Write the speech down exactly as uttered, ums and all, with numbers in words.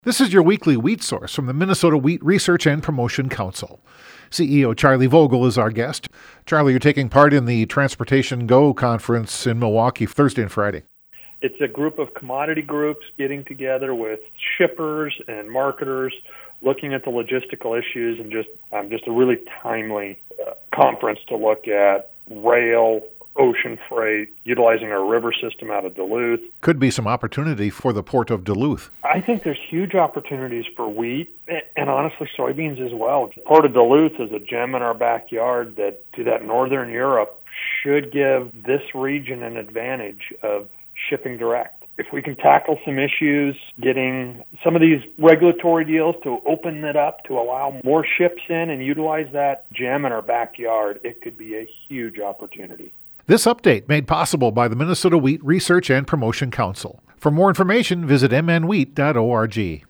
This is your weekly wheat source from the Minnesota Wheat Research and Promotion Council. C E O Charlie Vogel is our guest. Charlie, you're taking part in the Transportation Go conference in Milwaukee Thursday and Friday. It's a group of commodity groups getting together with shippers and marketers, looking at the logistical issues, and just um, just a really timely uh, conference to look at rail, ocean freight, utilizing our river system out of Duluth. Could be some opportunity for the port of Duluth. I think there's huge opportunities for wheat and honestly soybeans as well. The port of Duluth is a gem in our backyard that to that northern Europe should give this region an advantage of shipping direct. If we can tackle some issues, getting some of these regulatory deals to open it up to allow more ships in and utilize that gem in our backyard, it could be a huge opportunity. This update made possible by the Minnesota Wheat Research and Promotion Council. For more information, visit m n wheat dot org.